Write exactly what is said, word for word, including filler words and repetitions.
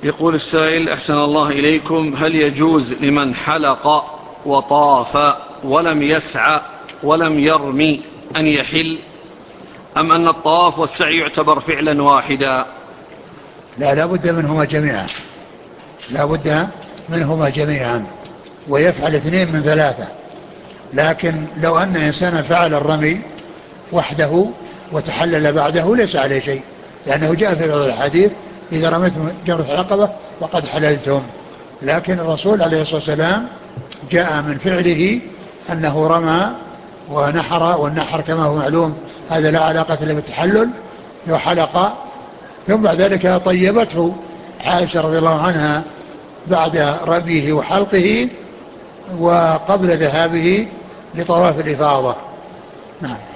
يقول السائل: أحسن الله إليكم، هل يجوز لمن حلق وطاف ولم يسعى ولم يرمي أن يحل، أم أن الطواف والسعي يعتبر فعلا واحدا؟ لا، لا بد منهما جميعا، لا بد منهما جميعا، ويفعل اثنين من ثلاثة. لكن لو أن إنسانا فعل الرمي وحده وتحلل بعده ليس عليه شيء، لأنه جاء في بعض الحديث: إذا رميتم جمرة العقبة وقد حللتم. لكن الرسول عليه الصلاة والسلام جاء من فعله أنه رمى ونحر، والنحر كما هو معلوم هذا لا علاقة له بالتحلل، وحلق، ثم بعد ذلك طيبته عائشة رضي الله عنها بعد رميه وحلقه وقبل ذهابه لطواف الإفاضة. نعم.